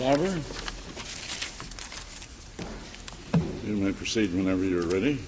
Lauber. You may proceed whenever you're ready.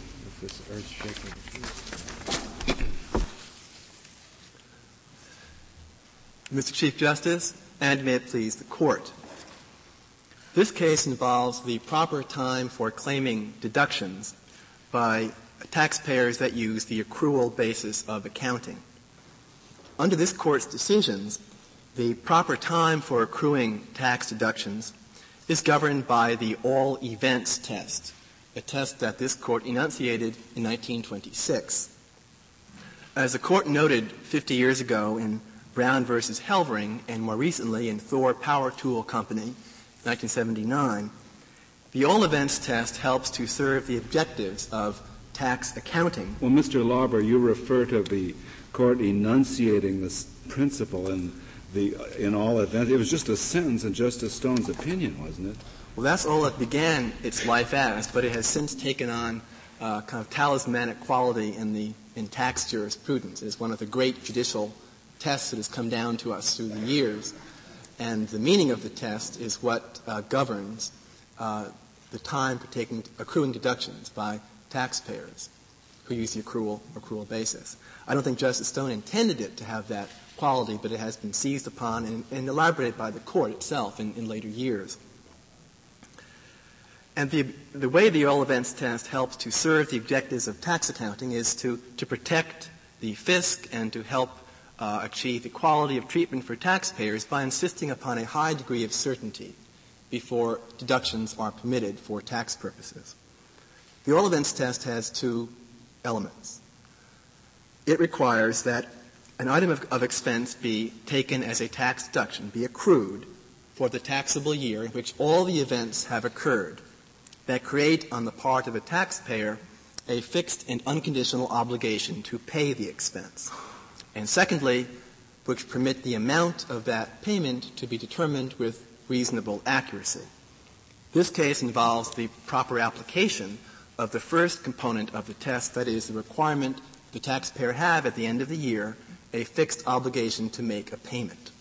Mr. Chief Justice, and may it please the Court. This case involves the proper time for claiming deductions by taxpayers that use the accrual basis of accounting. Under this Court's decisions, the proper time for accruing tax deductions is governed by the all events test, a test that this Court enunciated in 1926. As the Court noted 50 years ago in Brown v. Helvering and more recently in Thor Power Tool Company, 1979, the all events test helps to serve the objectives of tax accounting. Well, Mr. Lauber, you refer to the Court enunciating this principle in all events. It was just a sentence in Justice Stone's opinion, wasn't it? Well, that's all it began its life as, but it has since taken on kind of talismanic quality in tax jurisprudence. It is one of the great judicial tests that has come down to us through the years, and the meaning of the test is what governs the time for accruing deductions by taxpayers who use the accrual basis. I don't think Justice Stone intended it to have that quality, but it has been seized upon and elaborated by the Court itself in later years. And the way the all events test helps to serve the objectives of tax accounting is to protect the fisc and to help achieve equality of treatment for taxpayers by insisting upon a high degree of certainty before deductions are permitted for tax purposes. The all events test has two elements. It requires that an item of expense be taken as a tax deduction, be accrued for the taxable year in which all the events have occurred that create on the part of a taxpayer a fixed and unconditional obligation to pay the expense. And secondly, which permit the amount of that payment to be determined with reasonable accuracy. This case involves the proper application of the first component of the test, that is, the requirement the taxpayer have at the end of the year a fixed obligation to make a payment.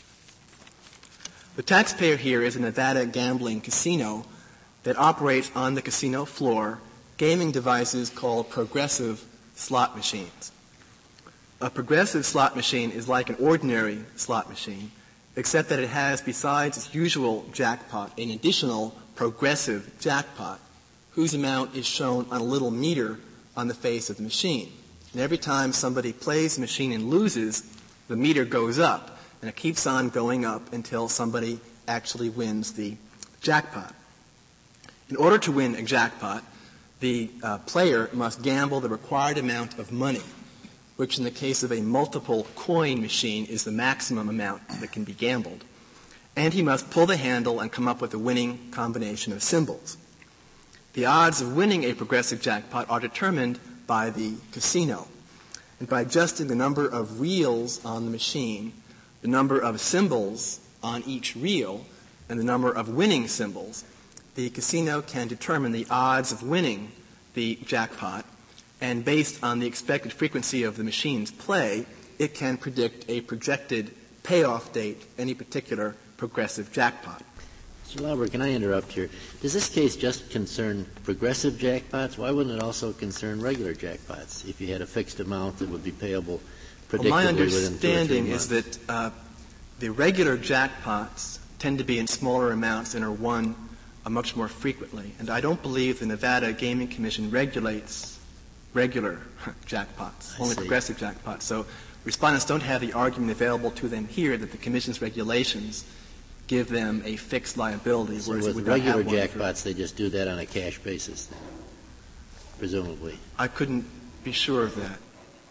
The taxpayer here is a Nevada gambling casino that operates on the casino floor gaming devices called progressive slot machines. A progressive slot machine is like an ordinary slot machine, except that it has, besides its usual jackpot, an additional progressive jackpot, whose amount is shown on a little meter on the face of the machine. And every time somebody plays the machine and loses, the meter goes up, and it keeps on going up until somebody actually wins the jackpot. In order to win a jackpot, the player must gamble the required amount of money, which in the case of a multiple coin machine is the maximum amount that can be gambled. And he must pull the handle and come up with a winning combination of symbols. The odds of winning a progressive jackpot are determined by the casino. And by adjusting the number of reels on the machine, the number of symbols on each reel, and the number of winning symbols, the casino can determine the odds of winning the jackpot, and based on the expected frequency of the machine's play, it can predict a projected payoff date for any particular progressive jackpot. Mr. Lauber, can I interrupt here? Does this case just concern progressive jackpots? Why wouldn't it also concern regular jackpots if you had a fixed amount that would be payable predictably my within 2 or 3 months? understanding is that the regular jackpots tend to be in smaller amounts and are won much more frequently. And I don't believe the Nevada Gaming Commission regulates regular jackpots, only progressive jackpots. So respondents don't have the argument available to them here that the Commission's regulations give them a fixed liability. So whereas with regular jackpots, they just do that on a cash basis, then, presumably. I couldn't be sure of that.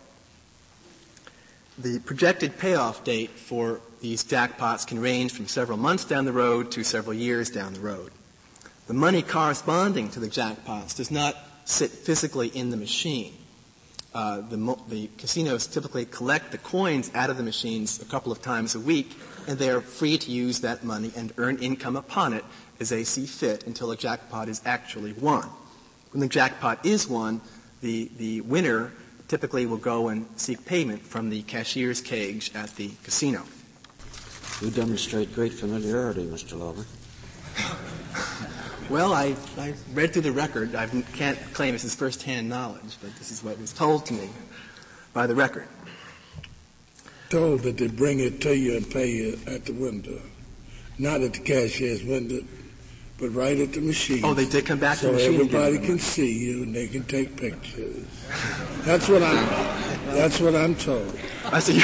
The projected payoff date for these jackpots can range from several months down the road to several years down the road. The money corresponding to the jackpots does not sit physically in the machine. The casinos typically collect the coins out of the machines a couple of times a week, and they are free to use that money and earn income upon it as they see fit until a jackpot is actually won. When the jackpot is won, the winner typically will go and seek payment from the cashier's cage at the casino. You demonstrate great familiarity, Mr. Lauber. Well, I read through the record. I can't claim this is first-hand knowledge, but this is what was told to me by the record. Told that they bring it to you and pay you at the window. Not at the cashier's window, but right at the machine. Oh, they did come back to the so machine. Everybody can see you and they can take pictures. That's what I'm told. I see.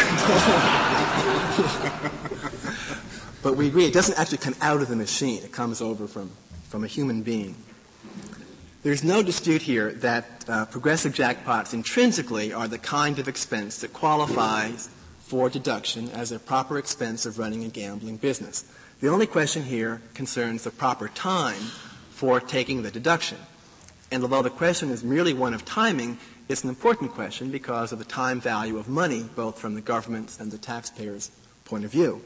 But we agree, it doesn't actually come out of the machine. It comes over from a human being. There's no dispute here that progressive jackpots intrinsically are the kind of expense that qualifies for deduction as a proper expense of running a gambling business. The only question here concerns the proper time for taking the deduction. And although the question is merely one of timing, it's an important question because of the time value of money, both from the government's and the taxpayer's point of view.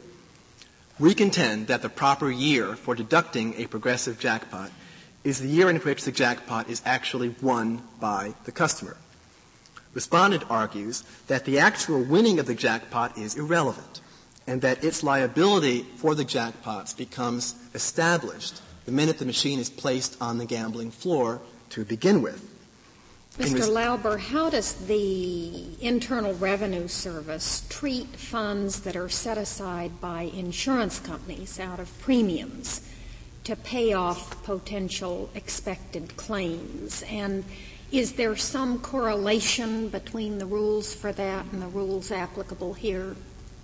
We contend that the proper year for deducting a progressive jackpot is the year in which the jackpot is actually won by the customer. Respondent argues that the actual winning of the jackpot is irrelevant and that its liability for the jackpots becomes established the minute the machine is placed on the gambling floor to begin with. Mr. Lauber, how does the Internal Revenue Service treat funds that are set aside by insurance companies out of premiums to pay off potential expected claims? And is there some correlation between the rules for that and the rules applicable here?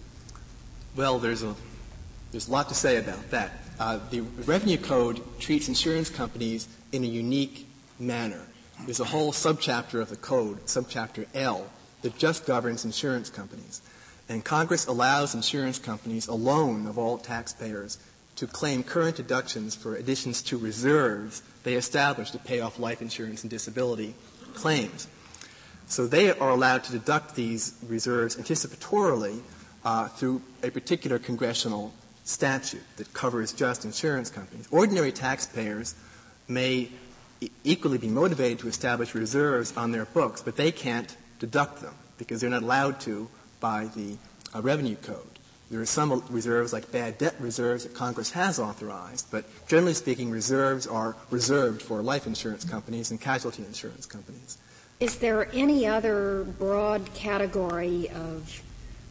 Well, there's a lot to say about that. The Revenue Code treats insurance companies in a unique manner. There's a whole subchapter of the code, subchapter L, that just governs insurance companies. And Congress allows insurance companies alone of all taxpayers to claim current deductions for additions to reserves they establish to pay off life insurance and disability claims. So they are allowed to deduct these reserves anticipatorily through a particular congressional statute that covers just insurance companies. Ordinary taxpayers may equally be motivated to establish reserves on their books, but they can't deduct them because they're not allowed to by the Revenue Code. There are some reserves, like bad debt reserves, that Congress has authorized, but generally speaking, reserves are reserved for life insurance companies and casualty insurance companies. Is there any other broad category of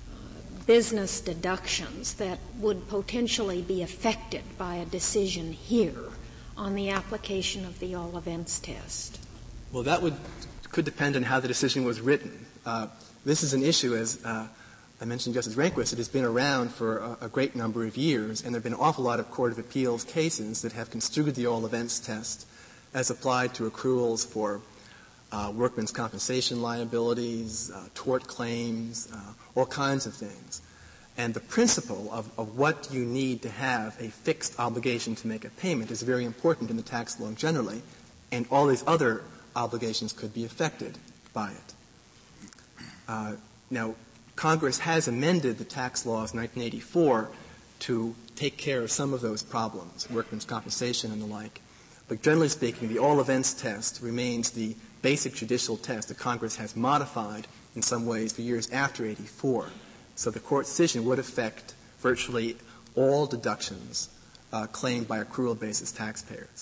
business deductions that would potentially be affected by a decision here on the application of the all events test? Well, that could depend on how the decision was written. This is an issue, as I mentioned Justice Rehnquist, it has been around for a great number of years, and there have been an awful lot of Court of Appeals cases that have construed the all events test as applied to accruals for workmen's compensation liabilities, tort claims, all kinds of things. And the principle of what you need to have a fixed obligation to make a payment is very important in the tax law generally, and all these other obligations could be affected by it. Now, Congress has amended the tax laws in 1984 to take care of some of those problems, workmen's compensation and the like. But generally speaking, the all events test remains the basic judicial test that Congress has modified in some ways for years after 84. So the Court's decision would affect virtually all deductions claimed by accrual basis taxpayers.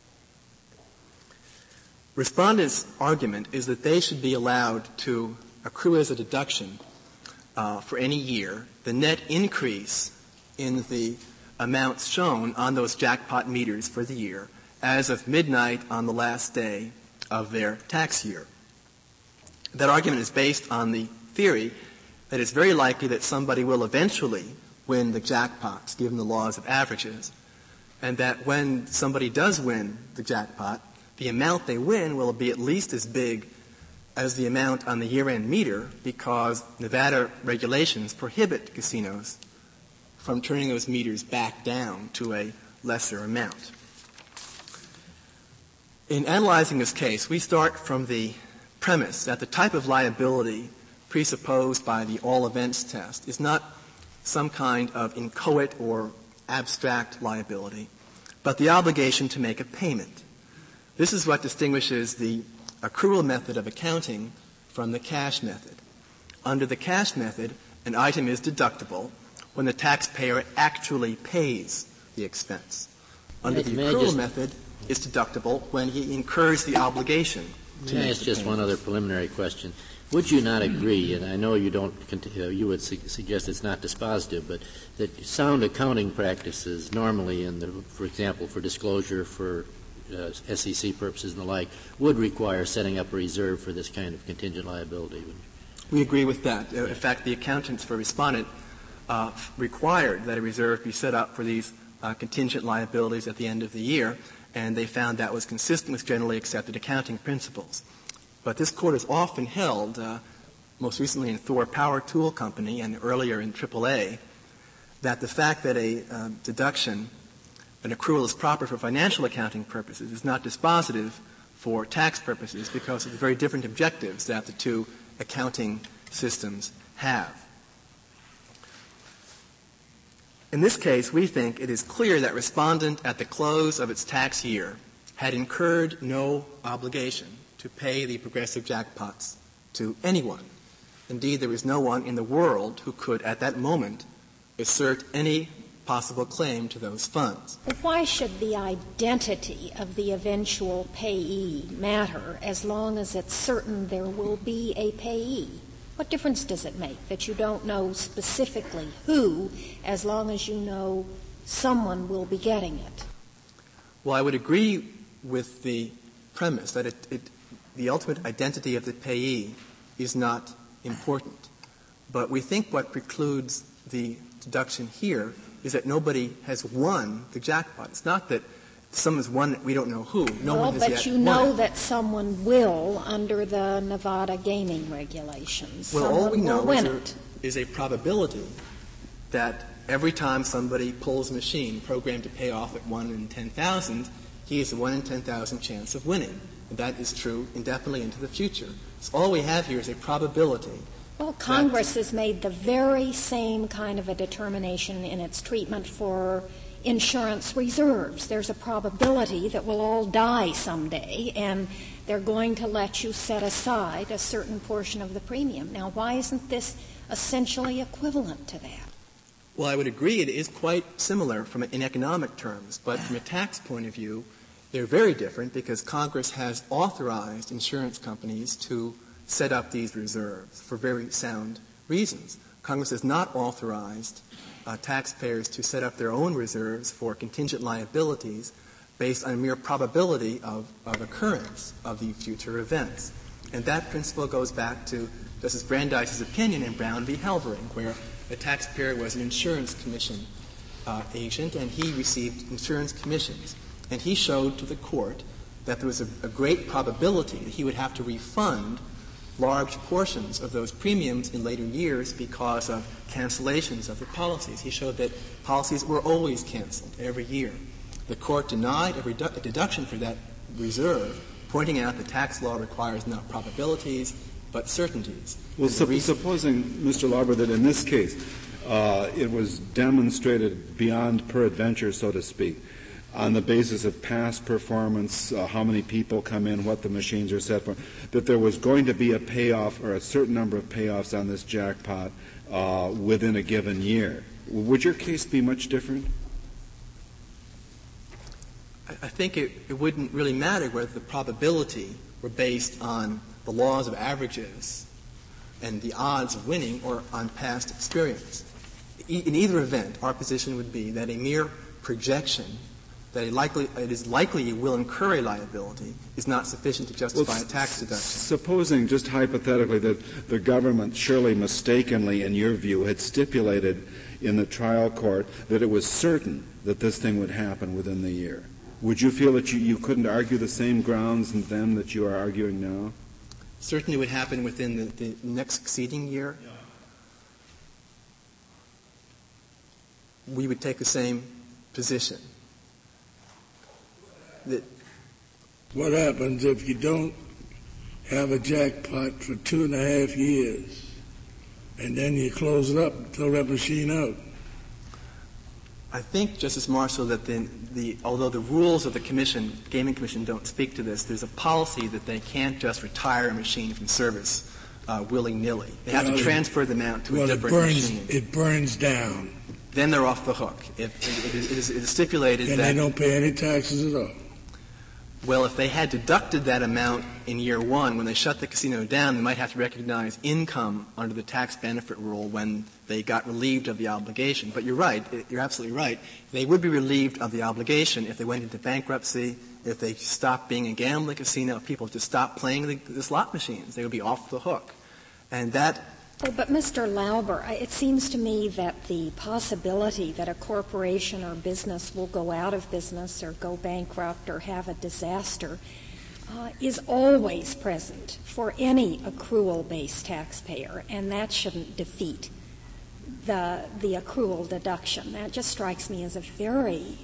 Respondents' argument is that they should be allowed to accrue as a deduction for any year the net increase in the amounts shown on those jackpot meters for the year as of midnight on the last day of their tax year. That argument is based on the theory that it's very likely that somebody will eventually win the jackpots, given the laws of averages, and that when somebody does win the jackpot, the amount they win will be at least as big as the amount on the year-end meter because Nevada regulations prohibit casinos from turning those meters back down to a lesser amount. In analyzing this case, we start from the premise that the type of liability presupposed by the all events test is not some kind of inchoate or abstract liability, but the obligation to make a payment. This is what distinguishes the accrual method of accounting from the cash method. Under the cash method, an item is deductible when the taxpayer actually pays the expense. under the accrual method, is deductible when he incurs the obligation. May I ask just one other preliminary question? Would you not agree, and I know you don't, you would suggest it's not dispositive, but that sound accounting practices normally, for example, for disclosure, for SEC purposes and the like, would require setting up a reserve for this kind of contingent liability? We agree with that. In fact, the accountants for respondent required that a reserve be set up for these contingent liabilities at the end of the year, and they found that was consistent with generally accepted accounting principles. But this Court has often held, most recently in Thor Power Tool Company and earlier in AAA, that the fact that a deduction, an accrual is proper for financial accounting purposes is not dispositive for tax purposes because of the very different objectives that the two accounting systems have. In this case, we think it is clear that respondent at the close of its tax year had incurred no obligation to pay the progressive jackpots to anyone. Indeed, there is no one in the world who could, at that moment, assert any possible claim to those funds. But why should the identity of the eventual payee matter as long as it's certain there will be a payee? What difference does it make that you don't know specifically who, as long as you know someone will be getting it? Well, I would agree with the premise that the ultimate identity of the payee is not important. But we think what precludes the deduction here is that nobody has won the jackpot. It's not that someone's won it, we don't know who. No one has yet but you know that someone will under the Nevada gaming regulations. Well, someone all we know is a probability that every time somebody pulls a machine programmed to pay off at 1 in 10,000, he has a 1 in 10,000 chance of winning. And that is true indefinitely into the future. So all we have here is a probability. Well, Congress has made the very same kind of a determination in its treatment for insurance reserves. There's a probability that we'll all die someday, and they're going to let you set aside a certain portion of the premium. Now, why isn't this essentially equivalent to that? Well, I would agree it is quite similar in economic terms, but from a tax point of view, they're very different because Congress has authorized insurance companies to set up these reserves for very sound reasons. Congress has not authorized taxpayers to set up their own reserves for contingent liabilities based on a mere probability of occurrence of the future events. And that principle goes back to Justice Brandeis's opinion in Brown v. Halvering, where a taxpayer was an insurance commission agent, and he received insurance commissions. And he showed to the court that there was a great probability that he would have to refund large portions of those premiums in later years because of cancellations of the policies. He showed that policies were always canceled every year. The court denied a deduction for that reserve, pointing out that tax law requires not probabilities but certainties. Well, supposing, Mr. Lauber, that in this case it was demonstrated beyond peradventure, so to speak, on the basis of past performance, how many people come in, what the machines are set for, that there was going to be a payoff or a certain number of payoffs on this jackpot within a given year. Would your case be much different? I think it wouldn't really matter whether the probability were based on the laws of averages and the odds of winning or on past experience. In either event, our position would be that a mere projection that it is likely you will incur a liability is not sufficient to justify a tax deduction. Supposing, just hypothetically, that the government surely mistakenly, in your view, had stipulated in the trial court that it was certain that this thing would happen within the year, would you feel that you couldn't argue the same grounds then that you are arguing now? Certainly would happen within the next succeeding year. Yeah. We would take the same position. What happens if you don't have a jackpot for 2.5 years and then you close it up and throw that machine out? I think, Justice Marshall, that although the rules of the Gaming Commission don't speak to this, there's a policy that they can't just retire a machine from service willy-nilly. They have to transfer them out to a different machine. It burns down. then they're off the hook. If it is stipulated and that... they don't pay any taxes at all. Well, if they had deducted that amount in year one, when they shut the casino down, they might have to recognize income under the tax benefit rule when they got relieved of the obligation. But you're right. You're absolutely right. They would be relieved of the obligation if they went into bankruptcy, if they stopped being a gambling casino, if people just stopped playing the slot machines. They would be off the hook. And that... Oh, but Mr. Lauber, it seems to me that the possibility that a corporation or business will go out of business or go bankrupt or have a disaster is always present for any accrual-based taxpayer, and that shouldn't defeat the accrual deduction. That just strikes me as a very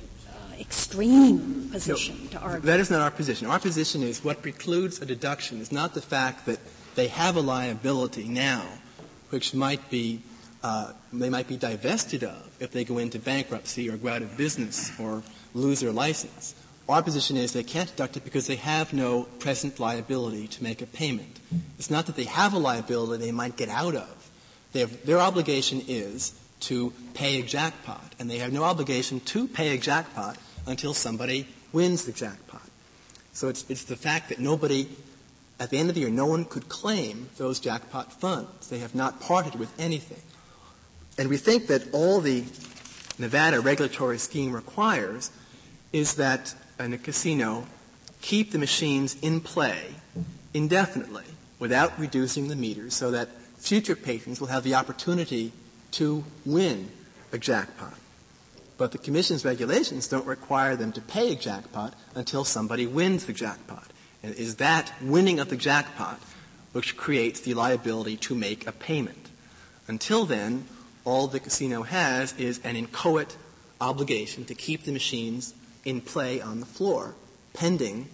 extreme position to argue. That is not our position. Our position is what precludes a deduction is not the fact that they have a liability now, which might be they might be divested of if they go into bankruptcy or go out of business or lose their license. Our position is they can't deduct it because they have no present liability to make a payment. It's not that they have a liability they might get out of. Their obligation is to pay a jackpot, and they have no obligation to pay a jackpot until somebody wins the jackpot. So it's the fact that nobody, at the end of the year, no one could claim those jackpot funds. They have not parted with anything. And we think that all the Nevada regulatory scheme requires is that in a casino keep the machines in play indefinitely without reducing the meters so that future patrons will have the opportunity to win a jackpot. But the Commission's regulations don't require them to pay a jackpot until somebody wins the jackpot. And it is that winning of the jackpot which creates the liability to make a payment. Until then, all the casino has is an inchoate obligation to keep the machines in play on the floor, pending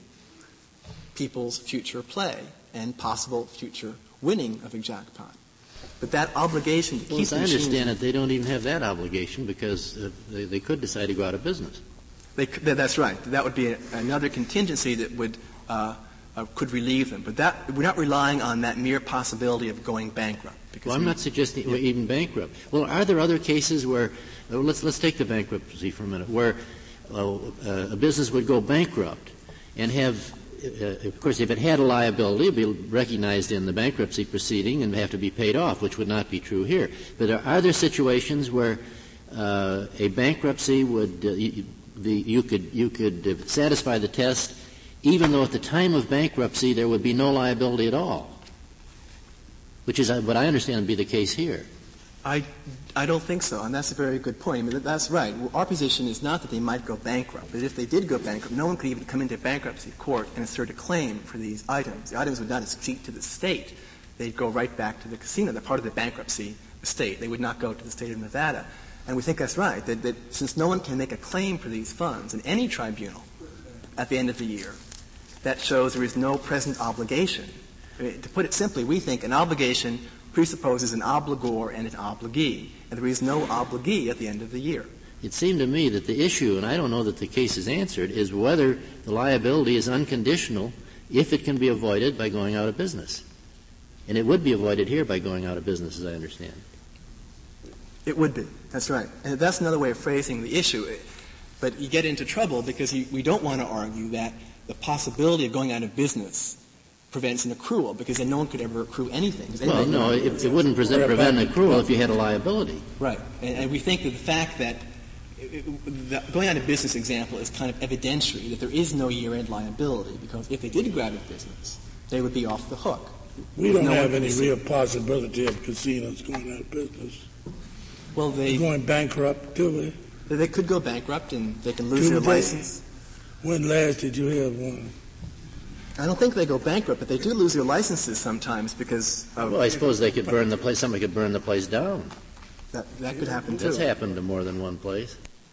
people's future play and possible future winning of a jackpot. But that obligation to keep the machines... As I understand it, they don't even have that obligation because they could decide to go out of business. That's right. That would be another contingency that would could relieve them. But we're not relying on that mere possibility of going bankrupt. Well, I'm not suggesting even bankrupt. Well, are there other cases where let's take the bankruptcy for a minute, where a business would go bankrupt and have, of course, if it had a liability, it would be recognized in the bankruptcy proceeding and have to be paid off, which would not be true here. But are there situations where a bankruptcy would you could satisfy the test, even though at the time of bankruptcy there would be no liability at all, which is what I understand to be the case here. I don't think so, and that's a very good point. I mean, that's right. Our position is not that they might go bankrupt, but if they did go bankrupt, no one could even come into bankruptcy court and assert a claim for these items. The items would not accrete to the state. They'd go right back to the casino. They're part of the bankruptcy estate. They would not go to the state of Nevada. And we think that's right, that since no one can make a claim for these funds in any tribunal at the end of the year, that shows there is no present obligation. I mean, to put it simply, we think an obligation presupposes an obligor and an obligee, and there is no obligee at the end of the year. It seemed to me that the issue, and I don't know that the case is answered, is whether the liability is unconditional if it can be avoided by going out of business. And it would be avoided here by going out of business, as I understand. It would be. That's right. And that's another way of phrasing the issue. But you get into trouble because we don't want to argue that the possibility of going out of business prevents an accrual, because then no one could ever accrue anything. Well, no, it wouldn't prevent an accrual if you had a liability. Right. And we think that the fact that the going out of business example is kind of evidentiary, that there is no year-end liability, because if they did go out of business, they would be off the hook. We don't have any real possibility of casinos going out of business. Well, they're going bankrupt, do we? They could go bankrupt and they can lose their license. When last did you have one? I don't think they go bankrupt, but they do lose their licenses sometimes because of... Well, I suppose they could burn the place. Somebody could burn the place down. That could happen, too. That's happened to more than one place.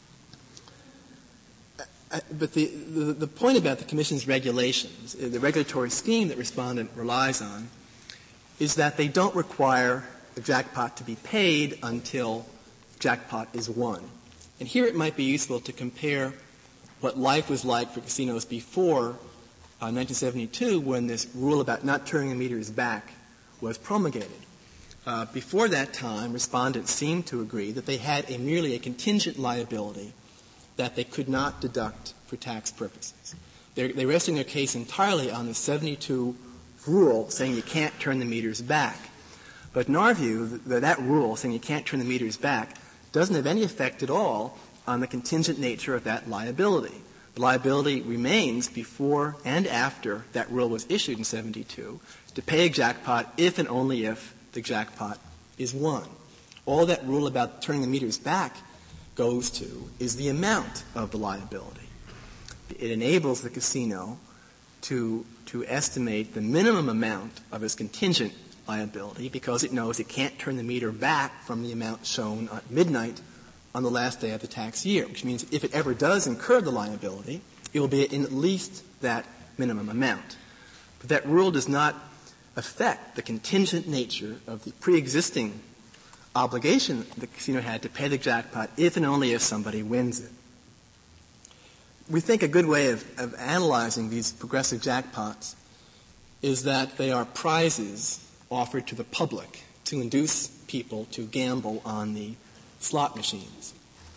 But the point about the Commission's regulations, the regulatory scheme that Respondent relies on, is that they don't require the jackpot to be paid until jackpot is won. And here it might be useful to compare what life was like for casinos before 1972, when this rule about not turning the meters back was promulgated. Before that time, respondents seemed to agree that they had merely a contingent liability that they could not deduct for tax purposes. They're resting their case entirely on the 72 rule saying you can't turn the meters back. But in our view, that rule saying you can't turn the meters back doesn't have any effect at all on the contingent nature of that liability. The liability remains before and after that rule was issued in 72 to pay a jackpot if and only if the jackpot is won. All that rule about turning the meters back goes to is the amount of the liability. It enables the casino to estimate the minimum amount of its contingent liability because it knows it can't turn the meter back from the amount shown at midnight on the last day of the tax year, which means if it ever does incur the liability, it will be in at least that minimum amount. But that rule does not affect the contingent nature of the pre-existing obligation the casino had to pay the jackpot if and only if somebody wins it. We think a good way of analyzing these progressive jackpots is that they are prizes offered to the public to induce people to gamble on the slot machines.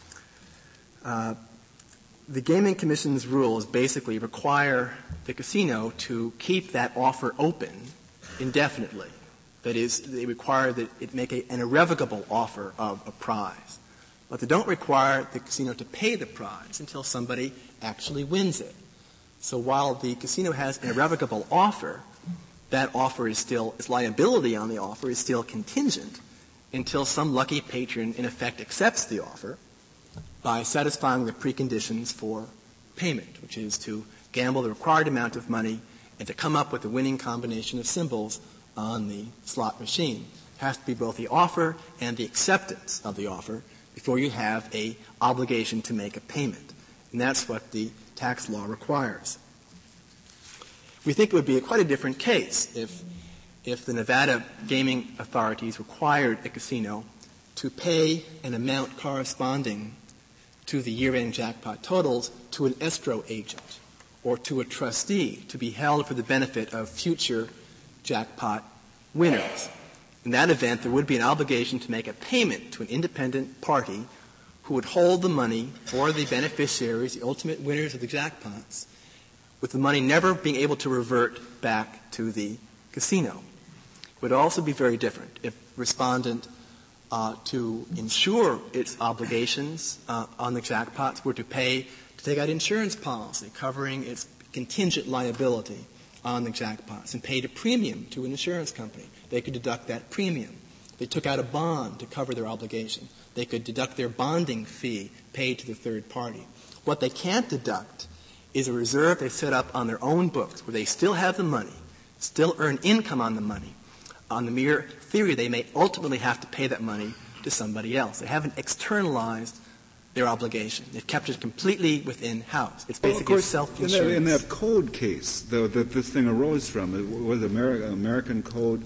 The Gaming Commission's rules basically require the casino to keep that offer open indefinitely. That is, they require that it make an irrevocable offer of a prize. But they don't require the casino to pay the prize until somebody actually wins it. So while the casino has an irrevocable offer, that offer is still, its liability on the offer is still contingent until some lucky patron in effect accepts the offer by satisfying the preconditions for payment, which is to gamble the required amount of money and to come up with a winning combination of symbols on the slot machine. It has to be both the offer and the acceptance of the offer before you have a obligation to make a payment. And that's what the tax law requires. We think it would be quite a different case if the Nevada gaming authorities required a casino to pay an amount corresponding to the year-end jackpot totals to an escrow agent or to a trustee to be held for the benefit of future jackpot winners. In that event, there would be an obligation to make a payment to an independent party who would hold the money for the beneficiaries, the ultimate winners of the jackpots, with the money never being able to revert back to the casino. It would also be very different if respondent to insure its obligations on the jackpots were to take out insurance policy covering its contingent liability on the jackpots and paid a premium to an insurance company. They could deduct that premium. They took out a bond to cover their obligation. They could deduct their bonding fee paid to the third party. What they can't deduct is a reserve they set up on their own books where they still have the money, still earn income on the money, on the mere theory they may ultimately have to pay that money to somebody else. They haven't externalized their obligation. They've kept it completely within house. It's basically a self-insurance. In that code case, though, that this thing arose from, it was American Code,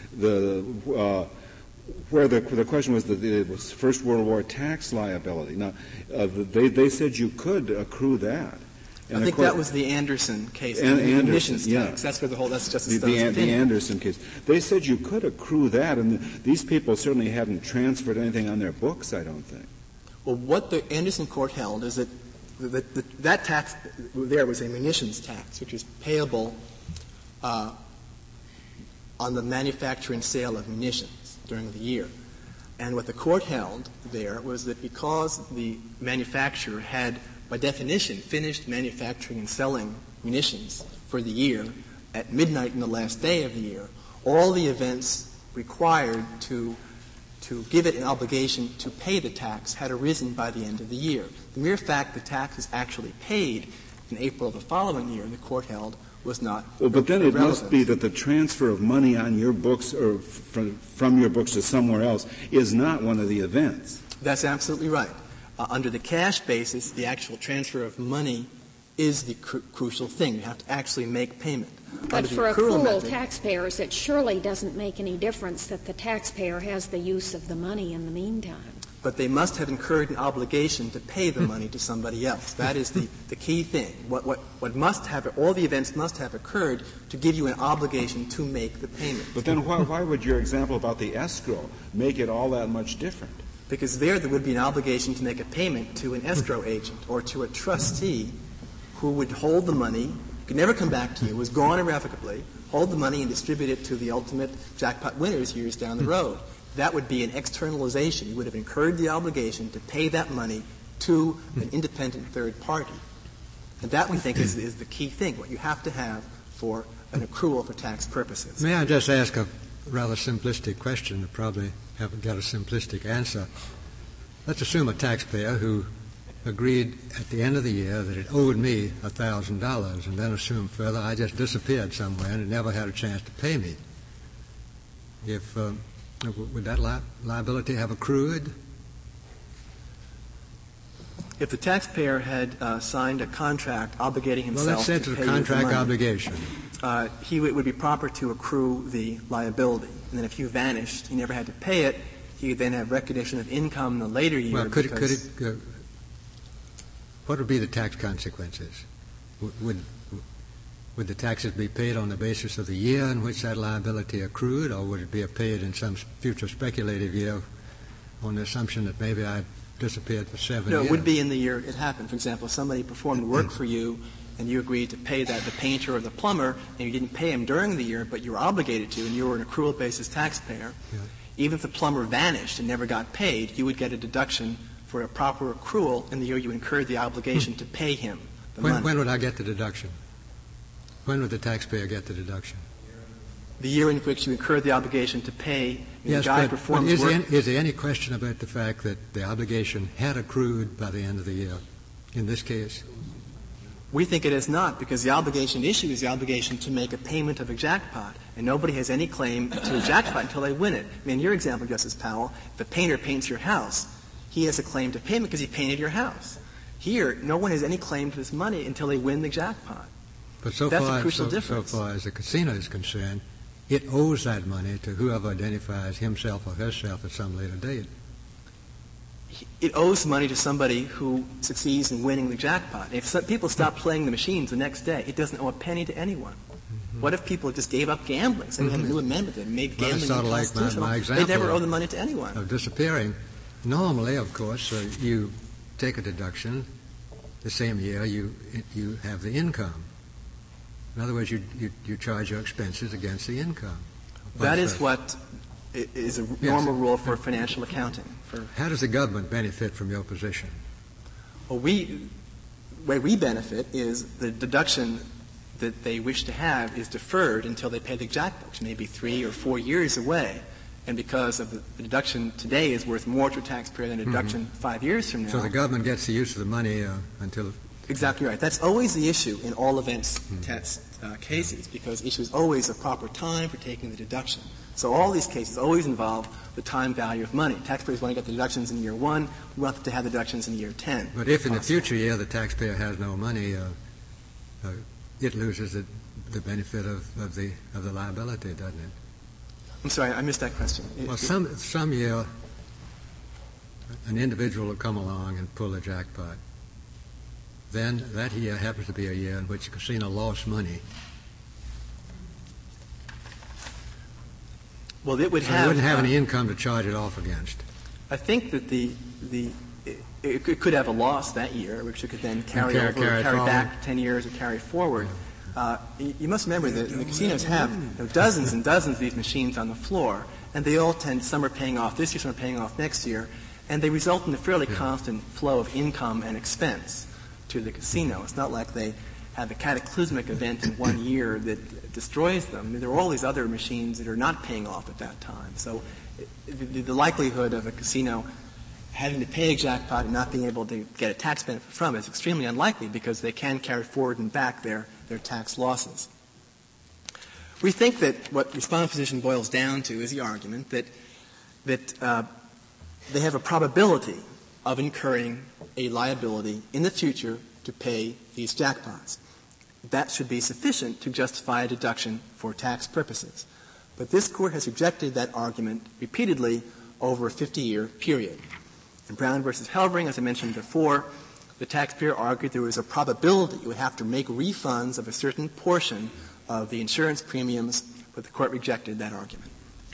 where the question was that it was First World War tax liability. Now, they said you could accrue that. And I think that was the Anderson case. And the emissions tax. That's where that's Justice Stone's opinion. The Anderson case. They said you could accrue that, and these people certainly hadn't transferred anything on their books, I don't think. Well, what the Anderson court held is that that tax there was a munitions tax, which is payable on the manufacture and sale of munitions during the year. And what the court held there was that because the manufacturer had, by definition, finished manufacturing and selling munitions for the year at midnight in the last day of the year, all the events required to give it an obligation to pay the tax had arisen by the end of the year. The mere fact the tax is actually paid in April of the following year, the court held, was not but then it relevant. Must be that the transfer of money on your books or from your books to somewhere else is not one of the events. That's absolutely right. Under the cash basis, the actual transfer of money is the crucial thing. You have to actually make payment. But for accrual taxpayers, it surely doesn't make any difference that the taxpayer has the use of the money in the meantime. but they must have incurred an obligation to pay the money to somebody else. That is the key thing. What must have, all the events must have occurred to give you an obligation to make the payment. But then why would your example about the escrow make it all that much different? Because there would be an obligation to make a payment to an escrow agent or to a trustee who would hold the money, could never come back to you, was gone irrevocably, hold the money and distribute it to the ultimate jackpot winners years down the road. That would be an externalization. You would have incurred the obligation to pay that money to an independent third party. And that, we think, is the key thing, what you have to have for an accrual for tax purposes. May I just ask a rather simplistic question that probably haven't got a simplistic answer? Let's assume a taxpayer who agreed at the end of the year that it owed me $1,000 and then assumed further I just disappeared somewhere and it never had a chance to pay me. Would that liability have accrued? If the taxpayer had signed a contract obligating himself to pay you the money, well, let's say it's a contract obligation. It would be proper to accrue the liability. And then if you vanished, he never had to pay it, he would then have recognition of income in the later year. Well, what would be the tax consequences? Would the taxes be paid on the basis of the year in which that liability accrued, or would it be paid in some future speculative year on the assumption that maybe I disappeared for 7 years? No, it would be in the year it happened. For example, if somebody performed work for you and you agreed to pay the painter or the plumber, and you didn't pay him during the year, but you were obligated to, and you were an accrual basis taxpayer, even if the plumber vanished and never got paid, you would get a deduction for a proper accrual in the year you incurred the obligation to pay him the money. When would I get the deduction? When would the taxpayer get the deduction? The year in which you incurred the obligation to pay. Yes, the guy but performs work. Is there any question about the fact that the obligation had accrued by the end of the year in this case? We think it is not, because the obligation issue is the obligation to make a payment of a jackpot, and nobody has any claim to a jackpot until they win it. I mean, in your example, Justice Powell, if a painter paints your house, he has a claim to payment because he painted your house. Here, no one has any claim to this money until they win the jackpot. But so That's far, a crucial difference. So far as the casino is concerned, it owes that money to whoever identifies himself or herself at some later date. It owes money to somebody who succeeds in winning the jackpot. If people stop playing the machines the next day, it doesn't owe a penny to anyone. What if people just gave up gambling? Say we had a new amendment that made gambling unconstitutional. My example They never owe the money to anyone. Of disappearing. Normally, of course, you take a deduction the same year you have the income. In other words, you charge your expenses against the income. That is what is a normal rule for financial accounting. How does the government benefit from your position? Well, the way we benefit is the deduction that they wish to have is deferred until they pay the jackpot, which may be 3 or 4 years away. And because of the deduction today is worth more to a taxpayer than a deduction 5 years from now. So the government gets the use of the money until... Exactly right. That's always the issue in all events test cases, because the issue is always a proper time for taking the deduction. So all these cases always involve the time value of money. Taxpayers want to get the deductions in year 1. We want them to have the deductions in year 10. But if in the future year the taxpayer has no money, it loses the benefit of the liability, doesn't it? I'm sorry, I missed that question. Well, some year an individual will come along and pull a jackpot. Then that year happens to be a year in which the casino lost money. Well, it would so have... It wouldn't have any income to charge it off against. I think that it could have a loss that year, which it could then carry back 10 years or carry forward. You must remember that the casinos have dozens and dozens of these machines on the floor, and they all some are paying off this year, some are paying off next year, and they result in a fairly constant flow of income and expense to the casino. It's not like they have a cataclysmic event in 1 year that destroys them. There are all these other machines that are not paying off at that time. So the likelihood of a casino having to pay a jackpot and not being able to get a tax benefit from it is extremely unlikely, because they can carry forward and back their tax losses. We think that what the respondent position boils down to is the argument that they have a probability of incurring a liability in the future to pay these jackpots. That should be sufficient to justify a deduction for tax purposes. But this Court has rejected that argument repeatedly over a 50-year period. In Brown versus Helvering, as I mentioned before, the taxpayer argued there was a probability you would have to make refunds of a certain portion of the insurance premiums, but the Court rejected that argument.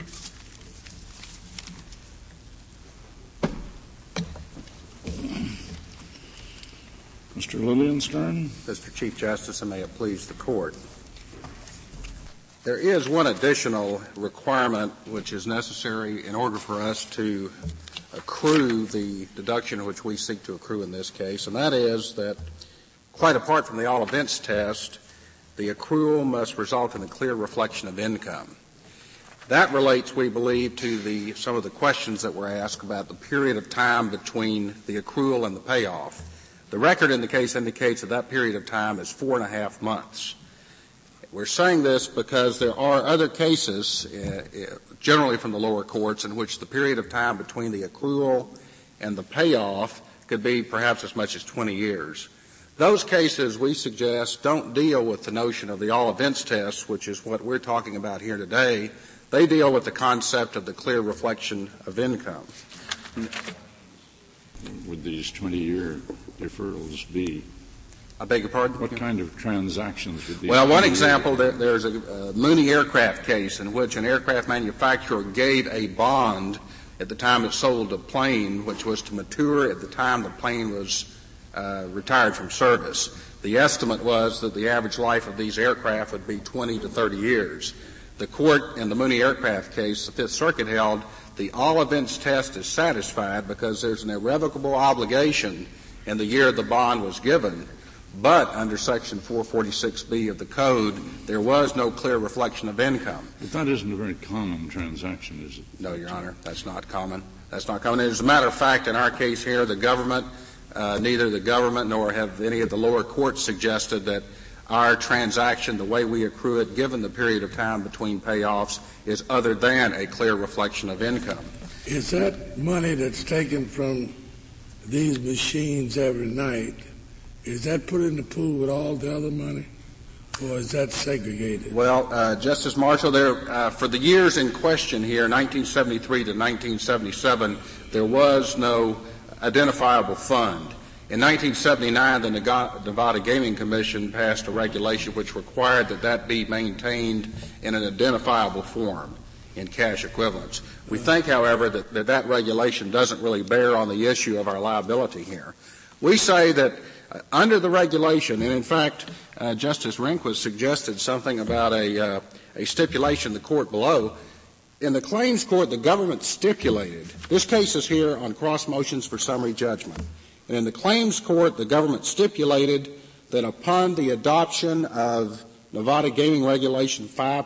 Mr. Lilienstern. Mr. Chief Justice, and may it please the Court. There is one additional requirement which is necessary in order for us to accrue the deduction which we seek to accrue in this case, and that is that, quite apart from the all events test, the accrual must result in a clear reflection of income. That relates, we believe, to some of the questions that were asked about the period of time between the accrual and the payoff. The record in the case indicates that period of time is 4.5 months. We're saying this because there are other cases, generally from the lower courts, in which the period of time between the accrual and the payoff could be perhaps as much as 20 years. Those cases, we suggest, don't deal with the notion of the all events test, which is what we're talking about here today. They deal with the concept of the clear reflection of income. Would these 20-year deferrals be? I beg your pardon? What kind of transactions would these? Well, one example, there's a Mooney aircraft case in which an aircraft manufacturer gave a bond at the time it sold a plane, which was to mature at the time the plane was retired from service. The estimate was that the average life of these aircraft would be 20 to 30 years. The Court in the Mooney aircraft case, the Fifth Circuit held, the all events test is satisfied because there's an irrevocable obligation in the year the bond was given. But under Section 446B of the Code, there was no clear reflection of income. But that isn't a very common transaction, is it? No, Your Honor, that's not common. That's not common. As a matter of fact, in our case here, the government, neither the government nor have any of the lower courts suggested that our transaction, the way we accrue it, given the period of time between payoffs, is other than a clear reflection of income. Is that money that's taken from these machines every night, is that put in the pool with all the other money, or is that segregated? Well, Justice Marshall, for the years in question here, 1973 to 1977, there was no identifiable fund. In 1979, the Nevada Gaming Commission passed a regulation which required that be maintained in an identifiable form in cash equivalents. We think, however, that regulation doesn't really bear on the issue of our liability here. We say that under the regulation, and in fact, Justice Rehnquist suggested something about a stipulation in the court below. In the claims court, the government stipulated, this case is here on cross motions for summary judgment, and in the claims court, the government stipulated that upon the adoption of Nevada Gaming Regulation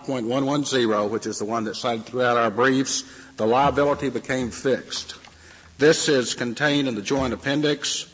5.110, which is the one that's cited throughout our briefs, the liability became fixed. This is contained in the joint appendix.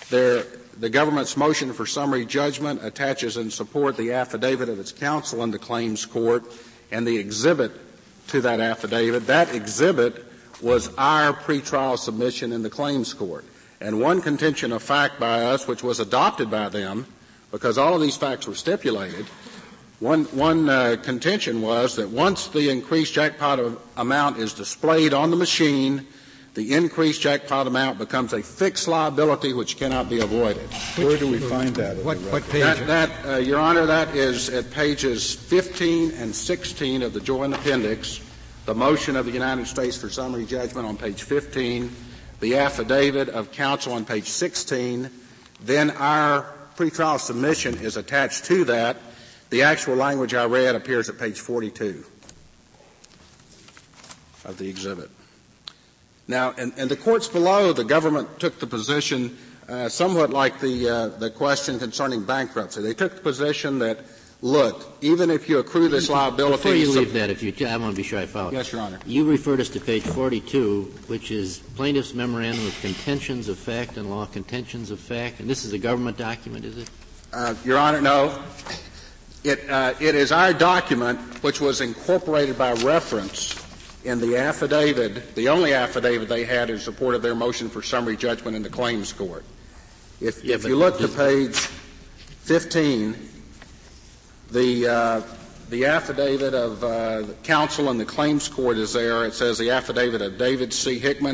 The government's motion for summary judgment attaches in support the affidavit of its counsel in the claims court and the exhibit to that affidavit. That exhibit was our pretrial submission in the claims court. And one contention of fact by us, which was adopted by them, because all of these facts were stipulated, one contention was that once the increased jackpot amount is displayed on the machine, the increased jackpot amount becomes a fixed liability which cannot be avoided. Where do we find that? What page? Your Honor, that is at pages 15 and 16 of the joint appendix, the motion of the United States for summary judgment on page 15, the affidavit of counsel on page 16, then our pretrial submission is attached to that. The actual language I read appears at page 42 of the exhibit. Now, in the courts below, the government took the position somewhat like the question concerning bankruptcy. They took the position that, look, even if you accrue this liability... Before you leave that, I want to be sure I follow. Yes, Your Honor. You referred us to page 42, which is plaintiff's memorandum of contentions of fact and law contentions of fact, and this is a government document, is it? Your Honor, no. It is our document which was incorporated by reference in the affidavit, the only affidavit they had in support of their motion for summary judgment in the claims court. If you look to page 15, the affidavit of counsel in the claims court is there. It says the affidavit of David C. Hickman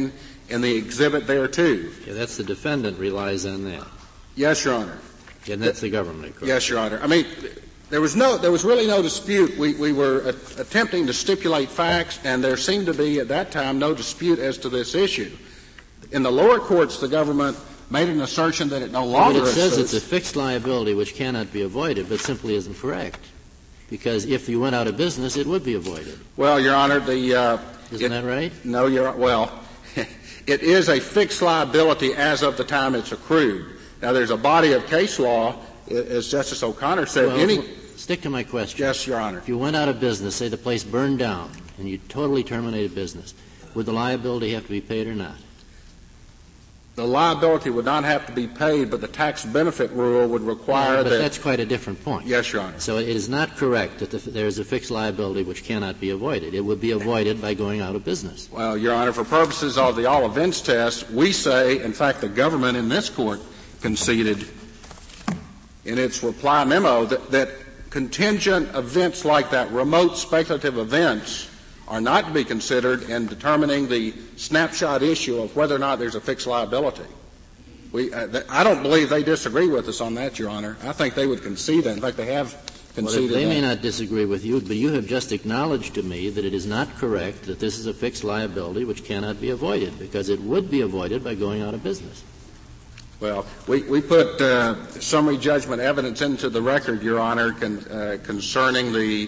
and the exhibit there too. Yeah, that's the defendant relies on that. Yes, Your Honor. And that's the government, of course. Yes, Your Honor. I mean, there was really no dispute. We were attempting to stipulate facts, and there seemed to be at that time no dispute as to this issue. In the lower courts, the government made an assertion that it no longer But it says it's a fixed liability which cannot be avoided, but simply isn't correct. Because if you went out of business, it would be avoided. Well, Your Honor, Isn't that right? No, it is a fixed liability as of the time it's accrued. Now, there's a body of case law, as Justice O'Connor said. Stick to my question. Yes, Your Honor. If you went out of business, say the place burned down, and you totally terminated business, would the liability have to be paid or not? The liability would not have to be paid, but the tax benefit rule would require but that's quite a different point. Yes, Your Honor. So it is not correct that there is a fixed liability which cannot be avoided. It would be avoided by going out of business. Well, Your Honor, for purposes of the all events test, we say, in fact, the government in this court conceded in its reply memo that contingent events like that, remote speculative events, are not to be considered in determining the snapshot issue of whether or not there's a fixed liability. I don't believe they disagree with us on that, Your Honor. I think they would concede that. In fact, they have conceded they that. may not disagree with you, but you have just acknowledged to me that it is not correct that this is a fixed liability which cannot be avoided, because it would be avoided by going out of business. Well, we put summary judgment evidence into the record, Your Honor, concerning the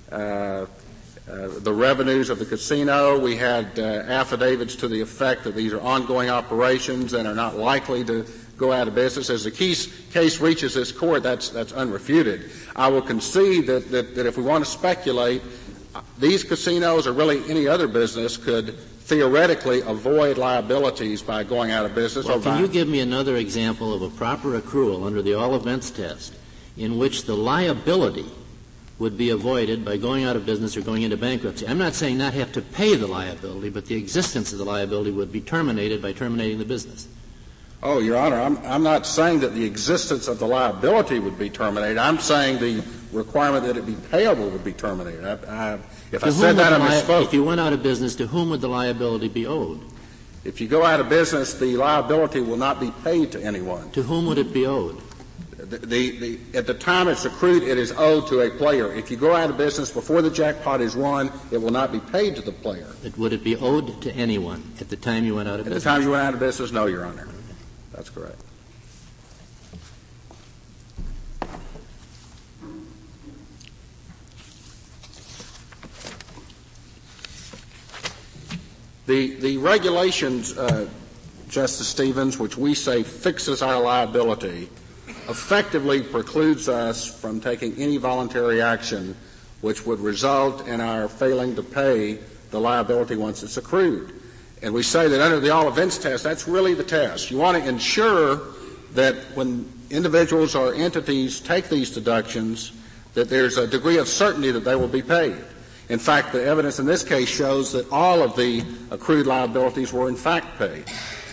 revenues of the casino. We had affidavits to the effect that these are ongoing operations and are not likely to go out of business. As the case reaches this court, that's unrefuted. I will concede that if we want to speculate, these casinos or really any other business could theoretically avoid liabilities by going out of business. Well, can you give me another example of a proper accrual under the all events test in which the liability would be avoided by going out of business or going into bankruptcy? I'm not saying not have to pay the liability, but the existence of the liability would be terminated by terminating the business. Oh, Your Honor, I'm not saying that the existence of the liability would be terminated. I'm saying the requirement that it be payable would be terminated. If I said that, I misspoke. If you went out of business, to whom would the liability be owed? If you go out of business, the liability will not be paid to anyone. To whom would it be owed? At the time it's accrued, it is owed to a player. If you go out of business before the jackpot is won, it will not be paid to the player. Would it be owed to anyone at the time you went out of business? At the time you went out of business, no, Your Honor. That's correct. The regulations, Justice Stevens, which we say fixes our liability, effectively precludes us from taking any voluntary action which would result in our failing to pay the liability once it's accrued. And we say that under the all events test, that's really the test. You want to ensure that when individuals or entities take these deductions, that there's a degree of certainty that they will be paid. In fact, the evidence in this case shows that all of the accrued liabilities were in fact paid.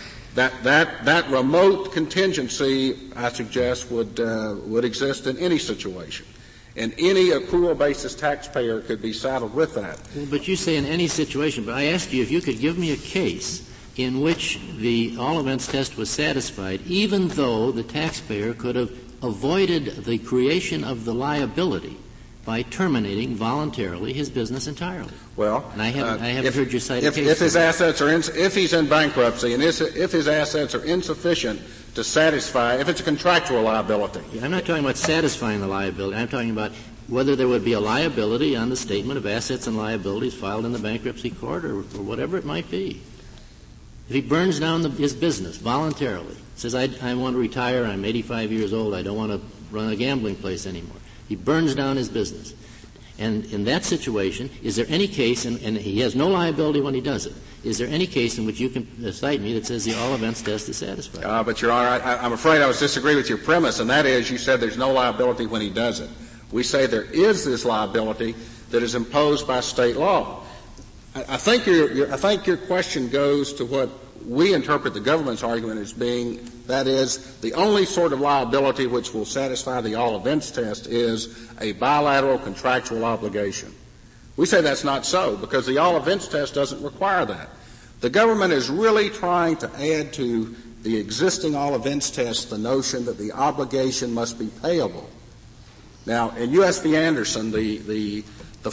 That remote contingency, I suggest, would exist in any situation. And any accrual basis taxpayer could be saddled with that. But you say in any situation, but I asked you if you could give me a case in which the all events test was satisfied, even though the taxpayer could have avoided the creation of the liability by terminating voluntarily his business entirely. Well, and I haven't heard you cite a case. If his assets are if he's in bankruptcy and if his assets are insufficient to satisfy, if it's a contractual liability. I'm not talking about satisfying the liability. I'm talking about whether there would be a liability on the statement of assets and liabilities filed in the bankruptcy court or whatever it might be. If he burns down his business voluntarily, says, I want to retire, I'm 85 years old, I don't want to run a gambling place anymore. He burns down his business. And in that situation, is there any case, and he has no liability when he does it, is there any case in which you can cite me that says the all events test is satisfied? But, Your Honor, I'm afraid I would disagree with your premise, and that is you said there's no liability when he does it. We say there is this liability that is imposed by state law. I think your question goes to what we interpret the government's argument as being, that is, the only sort of liability which will satisfy the all events test is a bilateral contractual obligation. We say that's not so because the all events test doesn't require that. The government is really trying to add to the existing all events test the notion that the obligation must be payable. Now, in U.S. v. Anderson, the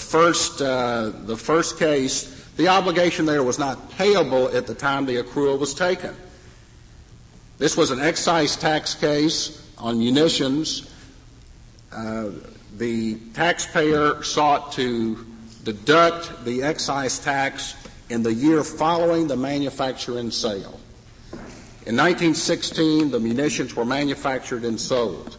first case, the obligation there was not payable at the time the accrual was taken. This was an excise tax case on munitions. The taxpayer sought to deduct the excise tax in the year following the manufacture and sale. In 1916, the munitions were manufactured and sold.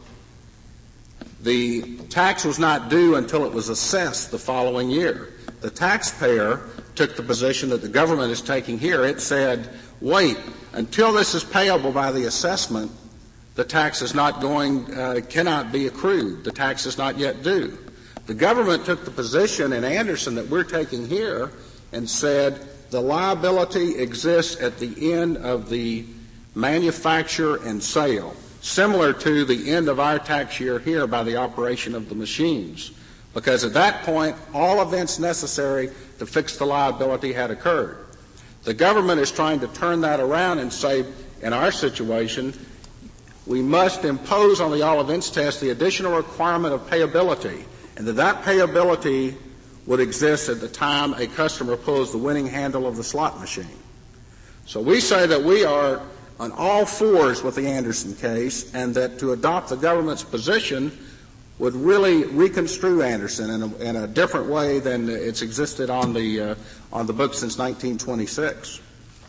The tax was not due until it was assessed the following year. The taxpayer took the position that the government is taking here. It said, wait, until this is payable by the assessment, the tax is not cannot be accrued. The tax is not yet due. The government took the position in Anderson that we're taking here and said the liability exists at the end of the manufacture and sale, similar to the end of our tax year here by the operation of the machines, because at that point all events necessary to fix the liability had occurred. The government is trying to turn that around and say, in our situation, we must impose on the all events test the additional requirement of payability, and that payability would exist at the time a customer pulls the winning handle of the slot machine. So we say that we are on all fours with the Anderson case, and that to adopt the government's position would really reconstrue Anderson in a different way than it's existed on the book since 1926.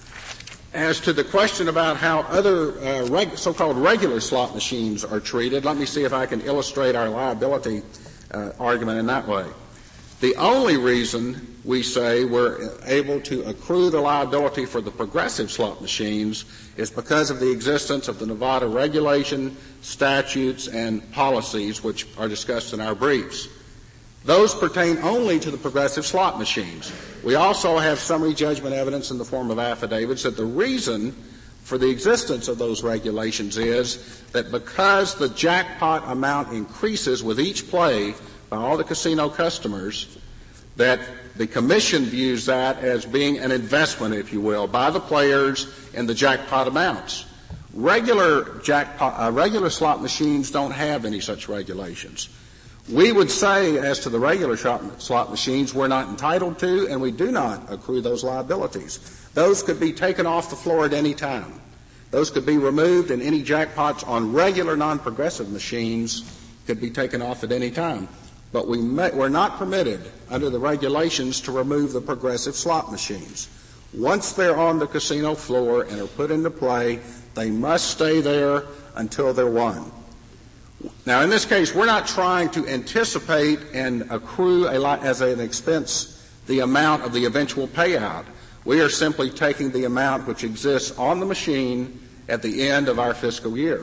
As to the question about how other so-called regular slot machines are treated, let me see if I can illustrate our liability argument in that way. The only reason we say we're able to accrue the liability for the progressive slot machines is because of the existence of the Nevada regulation, statutes, and policies which are discussed in our briefs. Those pertain only to the progressive slot machines. We also have summary judgment evidence in the form of affidavits that the reason for the existence of those regulations is that because the jackpot amount increases with each play by all the casino customers, that the commission views that as being an investment, if you will, by the players in the jackpot amounts. Regular slot machines don't have any such regulations. We would say, as to the regular slot machines, we're not entitled to, and we do not accrue those liabilities. Those could be taken off the floor at any time. Those could be removed, and any jackpots on regular non-progressive machines could be taken off at any time. But we're not permitted under the regulations to remove the progressive slot machines. Once they're on the casino floor and are put into play, they must stay there until they're won. Now, in this case, we're not trying to anticipate and accrue as an expense the amount of the eventual payout. We are simply taking the amount which exists on the machine at the end of our fiscal year.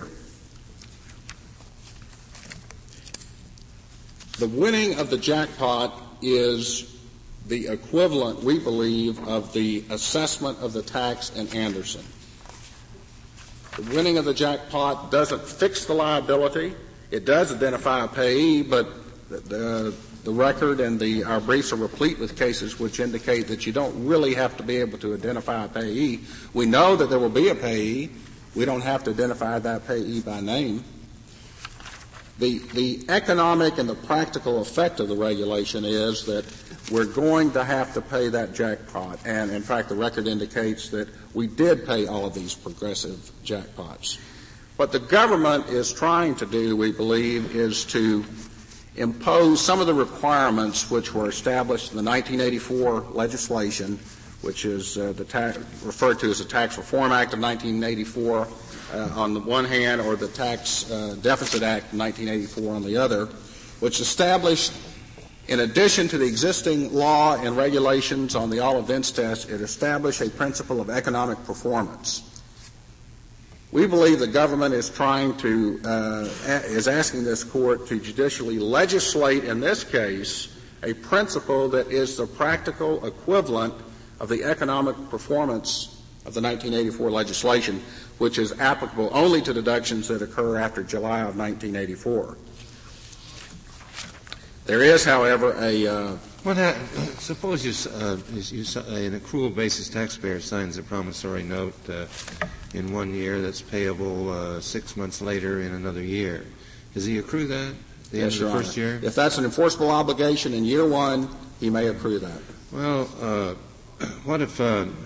The winning of the jackpot is the equivalent, we believe, of the assessment of the tax in Anderson. The winning of the jackpot doesn't fix the liability. It does identify a payee, but the record and our briefs are replete with cases which indicate that you don't really have to be able to identify a payee. We know that there will be a payee. We don't have to identify that payee by name. The economic and the practical effect of the regulation is that we're going to have to pay that jackpot. And, in fact, the record indicates that we did pay all of these progressive jackpots. What the government is trying to do, we believe, is to impose some of the requirements which were established in the 1984 legislation, which is referred to as the Tax Reform Act of 1984 on the one hand, or the Tax Deficit Act of 1984 on the other, which established, in addition to the existing law and regulations on the all events test, it established a principle of economic performance. We believe the government is is asking this court to judicially legislate, in this case, a principle that is the practical equivalent of the economic performance of the 1984 legislation, which is applicable only to deductions that occur after July of 1984. There is, however, Suppose an accrual basis taxpayer signs a promissory note in 1 year that's payable 6 months later in another year. Does he accrue that at the end of the first year? If that's an enforceable obligation in year 1, he may accrue that. Well, what if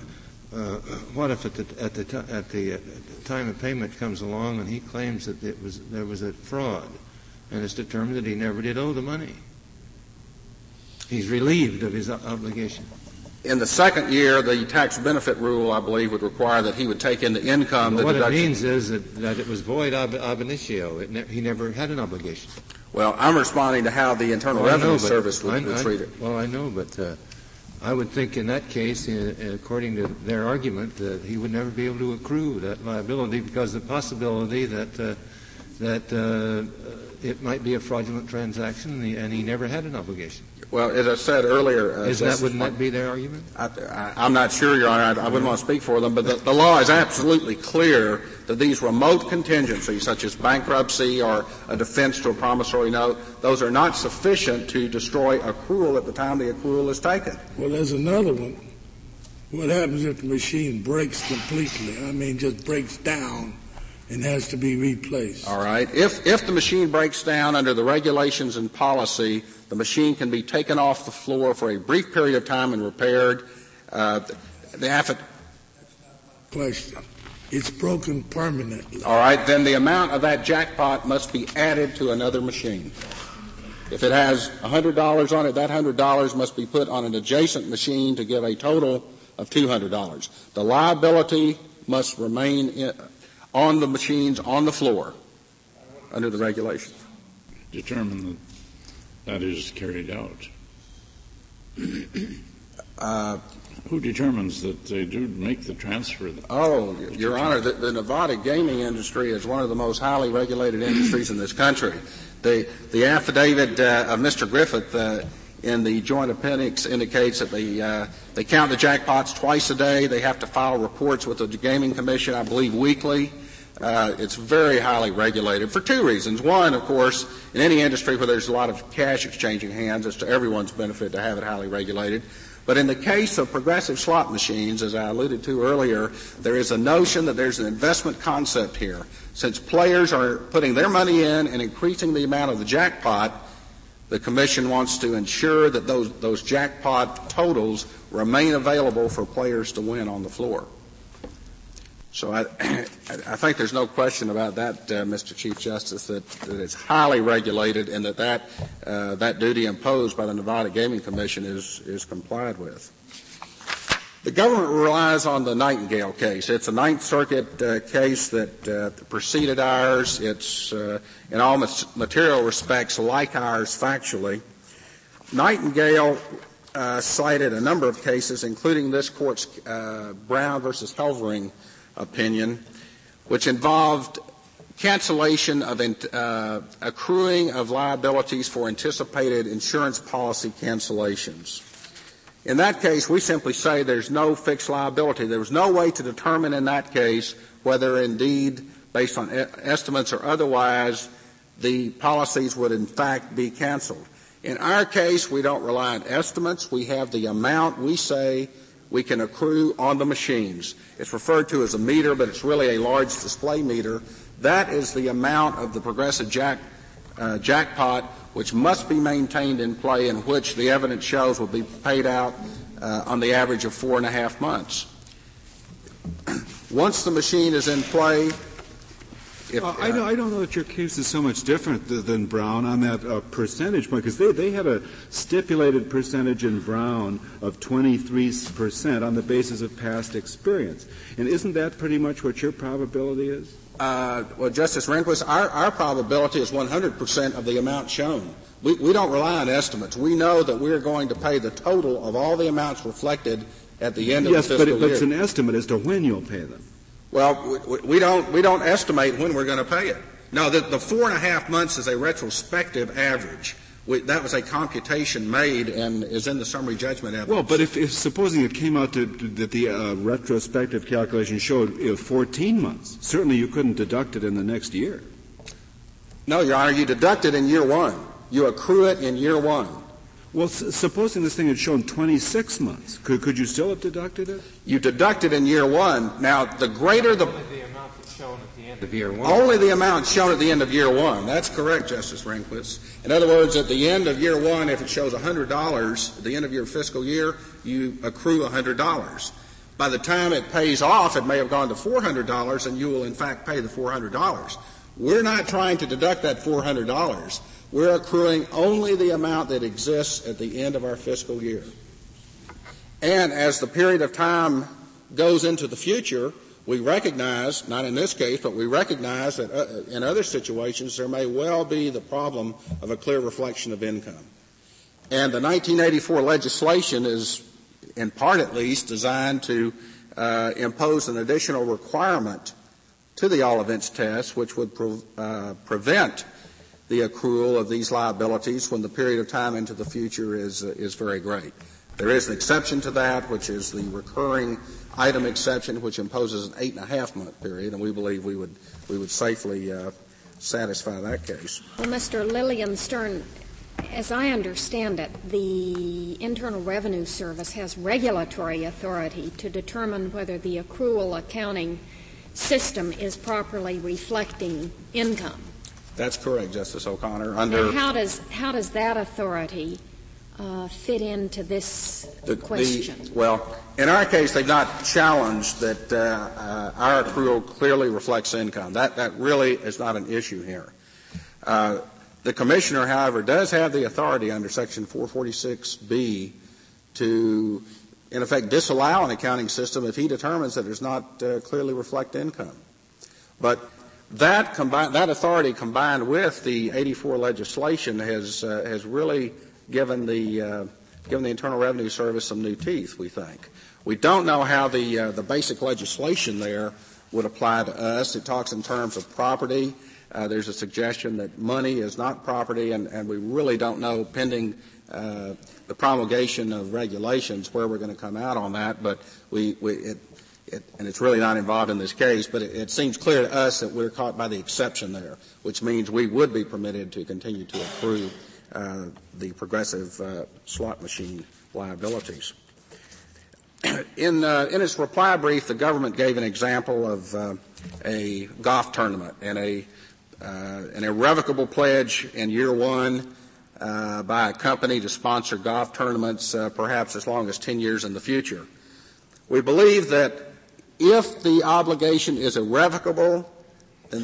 at the time of payment comes along and he claims that there was a fraud, and it's determined that he never did owe the money? He's relieved of his obligation. In the second year, the tax benefit rule, I believe, would require that he would take into income the deduction. What it means is that it was void ab initio. He never had an obligation. Well, I'm responding to how the Internal Revenue Service would treat it. Well, I know, but I would think in that case, according to their argument, that he would never be able to accrue that liability because the possibility that it might be a fraudulent transaction and he never had an obligation. Well, as I said earlier, wouldn't that be their argument? I'm not sure, Your Honor. I wouldn't want to speak for them, but the law is absolutely clear that these remote contingencies, such as bankruptcy or a defense to a promissory note, those are not sufficient to destroy accrual at the time the accrual is taken. Well, there's another one. What happens if the machine breaks completely? I mean, just breaks down and has to be replaced? All right. If the machine breaks down under the regulations and policy, the machine can be taken off the floor for a brief period of time and repaired. Question. It's broken permanently. All right. Then the amount of that jackpot must be added to another machine. If it has $100 on it, that $100 must be put on an adjacent machine to give a total of $200. The liability must remain on the machines on the floor under the regulations. Determine that is carried out. Who determines that they do make the transfer? Oh, Your Honor, the Nevada gaming industry is one of the most highly regulated industries in this country. The affidavit of Mr. Griffith in the joint appendix indicates that they count the jackpots twice a day. They have to file reports with the Gaming Commission, I believe, weekly. It's very highly regulated for two reasons. One, of course, in any industry where there's a lot of cash exchanging hands, it's to everyone's benefit to have it highly regulated. But in the case of progressive slot machines, as I alluded to earlier, there is a notion that there's an investment concept here. Since players are putting their money in and increasing the amount of the jackpot, the Commission wants to ensure that those jackpot totals remain available for players to win on the floor. So I think there's no question about that, Mr. Chief Justice, that it's highly regulated and that duty imposed by the Nevada Gaming Commission is complied with. The government relies on the Nightingale case. It's a Ninth Circuit case that preceded ours. It's in all material respects like ours factually. Nightingale cited a number of cases, including this Court's Brown versus Helvering opinion, which involved cancellation of accruing of liabilities for anticipated insurance policy cancellations. In that case, we simply say there's no fixed liability. There was no way to determine in that case whether indeed, based on estimates or otherwise, the policies would in fact be canceled. In our case, we don't rely on estimates. We have the amount we say we can accrue on the machines. It's referred to as a meter, but it's really a large display meter. That is the amount of the progressive jackpot which must be maintained in play and which the evidence shows will be paid out on the average of 4.5 months. Once the machine is in play, I don't know that your case is so much different than Brown on that percentage point, because they had a stipulated percentage in Brown of 23% on the basis of past experience. And isn't that pretty much what your probability is? Well, Justice Rehnquist, our probability is 100% of the amount shown. We don't rely on estimates. We know that we're going to pay the total of all the amounts reflected at the end of the fiscal year. Yes, but it's an estimate as to when you'll pay them. Well, we don't estimate when we're going to pay it. No, the 4.5 months is a retrospective average. That was a computation made and is in the summary judgment evidence. Well, but if supposing it came out that the retrospective calculation showed 14 months, certainly you couldn't deduct it in the next year. No, Your Honor, you deduct it in year one. You accrue it in year one. Well, supposing this thing had shown 26 months, could you still have deducted it? You deduct it in year one. Now, the greater the... Only the amount that's shown at the end of year one. Only the amount shown at the end of year one. That's correct, Justice Rehnquist. In other words, at the end of year one, if it shows $100, at the end of your fiscal year, you accrue $100. By the time it pays off, it may have gone to $400, and you will, in fact, pay the $400. We're not trying to deduct that $400. We're accruing only the amount that exists at the end of our fiscal year. And as the period of time goes into the future, we recognize, not in this case, but we recognize that in other situations there may well be the problem of a clear reflection of income. And the 1984 legislation is, in part at least, designed to impose an additional requirement to the all events test, which would prevent the accrual of these liabilities when the period of time into the future is very great. There is an exception to that, which is the recurring item exception, which imposes an 8.5-month period, and we believe we would safely satisfy that case. Well, Mr. Lillian Stern, as I understand it, the Internal Revenue Service has regulatory authority to determine whether the accrual accounting system is properly reflecting income. That's correct, Justice O'Connor. And how does that authority fit into this question? Well, in our case, they've not challenged that our accrual clearly reflects income. That really is not an issue here. The Commissioner, however, does have the authority under Section 446B to, in effect, disallow an accounting system if he determines that it does not clearly reflect income. But that authority combined with the 84 legislation has really given the Internal Revenue Service some new teeth, we think. We don't know how the basic legislation there would apply to us. It talks in terms of property. There's a suggestion that money is not property, and we really don't know, pending the promulgation of regulations, where we're going to come out on that. But and it's really not involved in this case, but it seems clear to us that we're caught by the exception there, which means we would be permitted to continue to accrue the progressive slot machine liabilities. In its reply brief, the government gave an example of a golf tournament and an irrevocable pledge in year one by a company to sponsor golf tournaments perhaps as long as 10 years in the future. We believe that if the obligation is irrevocable, then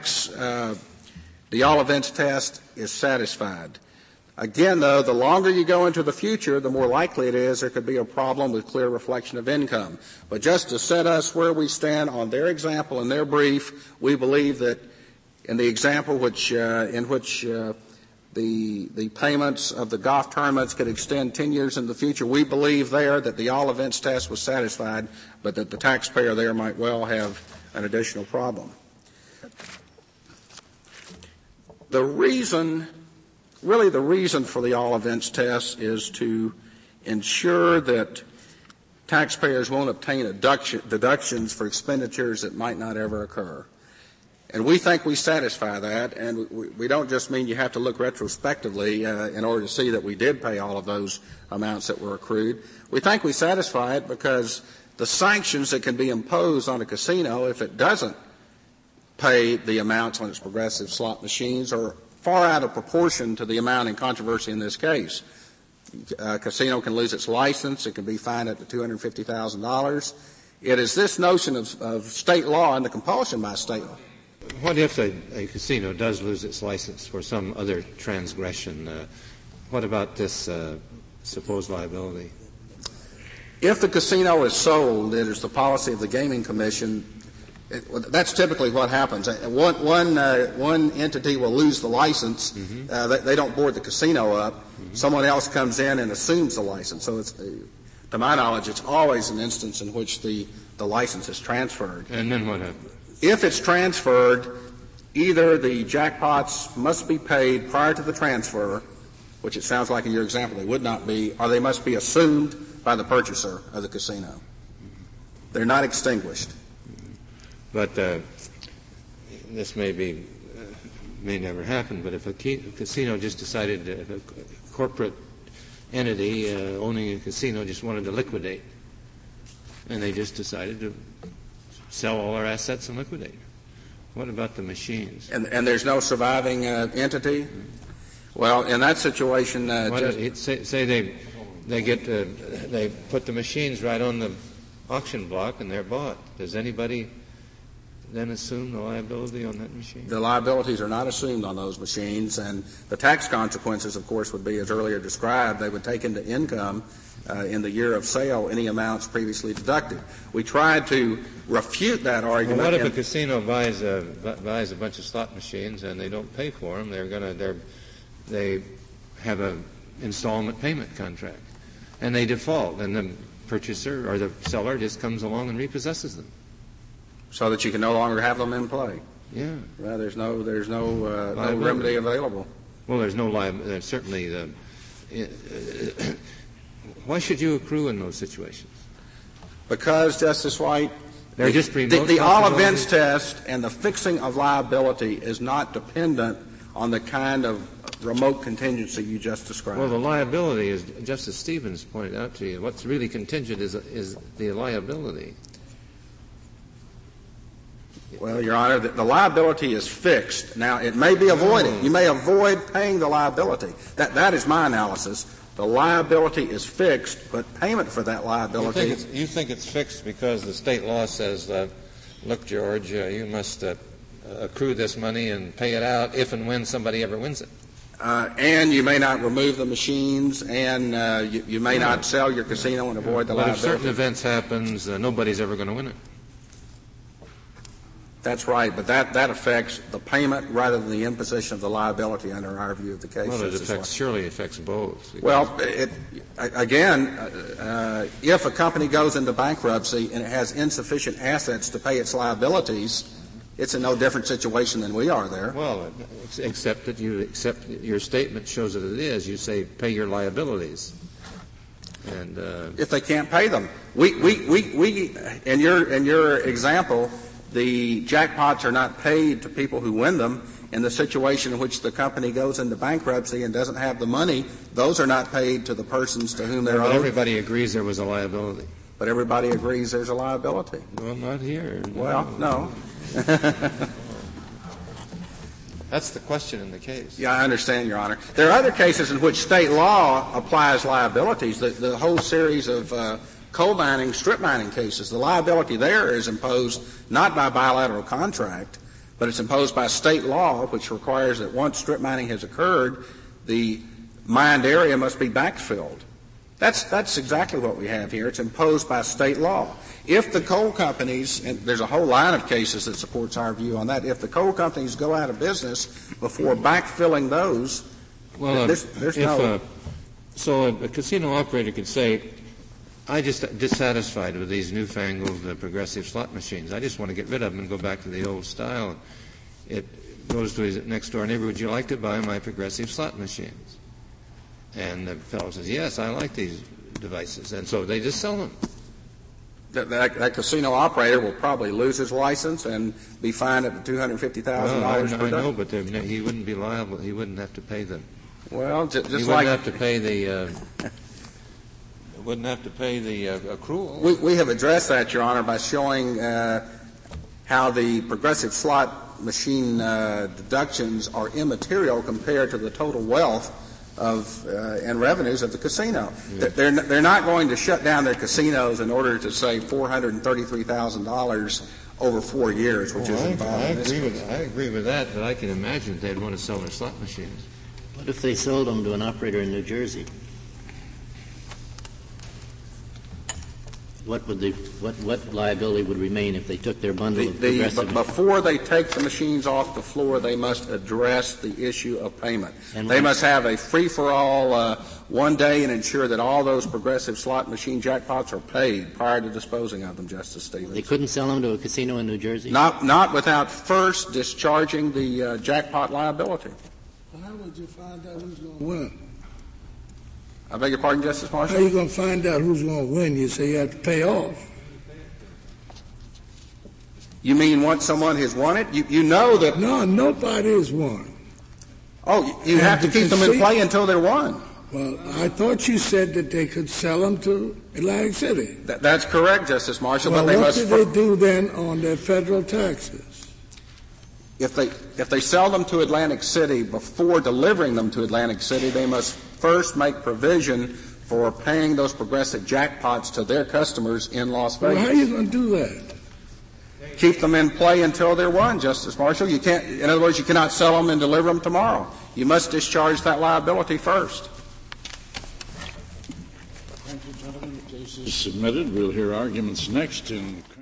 the all events test is satisfied. Again, though, the longer you go into the future, the more likely it is there could be a problem with clear reflection of income. But just to set us where we stand on their example and their brief, we believe that in the example in which the payments of the golf tournaments could extend 10 years in the future, we believe there that the all events test was satisfied, but that the taxpayer there might well have an additional problem. The reason for the all events test is to ensure that taxpayers won't obtain deductions for expenditures that might not ever occur. And we think we satisfy that, and we don't just mean you have to look retrospectively in order to see that we did pay all of those amounts that were accrued. We think we satisfy it because the sanctions that can be imposed on a casino if it doesn't pay the amounts on its progressive slot machines are far out of proportion to the amount in controversy in this case. A casino can lose its license. It can be fined up to $250,000. It is this notion of state law and the compulsion by state law. What if a casino does lose its license for some other transgression? What about this supposed liability? If the casino is sold, it is the policy of the Gaming Commission. That's typically what happens. One entity will lose the license. They don't board the casino up. Someone else comes in and assumes the license. So it's, to my knowledge, it's always an instance in which the license is transferred. And then what happens? If it's transferred, either the jackpots must be paid prior to the transfer, which it sounds like in your example they would not be, or they must be assumed by the purchaser of the casino. They're not extinguished. But this may never happen, but if a casino just decided, if a corporate entity owning a casino just wanted to liquidate, and they just decided to sell all our assets and liquidate. What about the machines? And there's no surviving entity? Well, in that situation, say they put the machines right on the auction block and they're bought. Does anybody then assume the liability on that machine? The liabilities are not assumed on those machines, and the tax consequences, of course, would be, as earlier described, they would take into income in the year of sale any amounts previously deducted. We tried to refute that argument. Well, what if a casino buys a bunch of slot machines and they don't pay for them? They have an installment payment contract, and they default, and the purchaser or the seller just comes along and repossesses them, so that you can no longer have them in play. Yeah. Well, there's no remedy available. Well, there's no liability. Certainly, why should you accrue in those situations? Because, Justice White, they're just the all events test and the fixing of liability is not dependent on the kind of remote contingency you just described. Well, the liability, as Justice Stevens pointed out to you, what's really contingent is the liability. Well, Your Honor, the liability is fixed. Now, it may be avoided. You may avoid paying the liability. That is my analysis. The liability is fixed, but payment for that liability... You think it's fixed because the state law says, look, George, you must accrue this money and pay it out if and when somebody ever wins it. And you may not remove the machines, and you may not sell your casino and avoid the liability. But if certain events happens, nobody's ever going to win it. That's right, but that affects the payment rather than the imposition of the liability under our view of the case. Well, it surely affects both. Well, if a company goes into bankruptcy and it has insufficient assets to pay its liabilities, it's in no different situation than we are there. Well, except that your statement shows that it is. You say pay your liabilities. And if they can't pay them, we in your example, the jackpots are not paid to people who win them. In the situation in which the company goes into bankruptcy and doesn't have the money, those are not paid to the persons to whom they're owed. But everybody agrees there was a liability. But everybody agrees there's a liability. Well, not here. Well, no. That's the question in the case. Yeah, I understand, Your Honor. There are other cases in which state law applies liabilities. The whole series of coal mining, strip mining cases, the liability there is imposed not by bilateral contract, but it's imposed by state law, which requires that once strip mining has occurred, the mined area must be backfilled. That's exactly what we have here. It's imposed by state law. If the coal companies, and there's a whole line of cases that supports our view on that, if the coal companies go out of business before backfilling those, well, there's no... So a casino operator could say, I just dissatisfied with these newfangled progressive slot machines. I just want to get rid of them and go back to the old style. It goes to his next door neighbor, would you like to buy my progressive slot machines? And the fellow says, yes, I like these devices. And so they just sell them. That casino operator will probably lose his license and be fined up to $250,000 per day. I know, but he wouldn't be liable. He wouldn't have to pay them. Well, he wouldn't have to pay the... wouldn't have to pay the accrual. We have addressed that, Your Honor, by showing how the progressive slot machine deductions are immaterial compared to the total wealth and revenues of the casino. Yeah. They're not going to shut down their casinos in order to save $433,000 over 4 years, which is involved in this case. I agree with that, but I can imagine they'd want to sell their slot machines. What if they sold them to an operator in New Jersey? What liability would remain if they took their bundle of progressive? Before they take the machines off the floor, they must address the issue of payment. And they must have a free-for-all one day and ensure that all those progressive slot machine jackpots are paid prior to disposing of them, Justice Stevens. They couldn't sell them to a casino in New Jersey? Not without first discharging the jackpot liability. Well, how would you find out who's going to win? I beg your pardon, Justice Marshall? How are you going to find out who's going to win? You say you have to pay off. You mean once someone has won it? You know that... No, nobody has won. Oh, you have to keep them in play until they're won. Well, I thought you said that they could sell them to Atlantic City. That's correct, Justice Marshall. Well, but they what must do they do then on their federal taxes? If they sell them to Atlantic City before delivering them to Atlantic City, they must first make provision for paying those progressive jackpots to their customers in Las Vegas. Well, how are you going to do that? Keep them in play until they're won, Justice Marshall. You can't, in other words, you cannot sell them and deliver them tomorrow. You must discharge that liability first. Thank you, gentlemen. The case is submitted. We'll hear arguments next in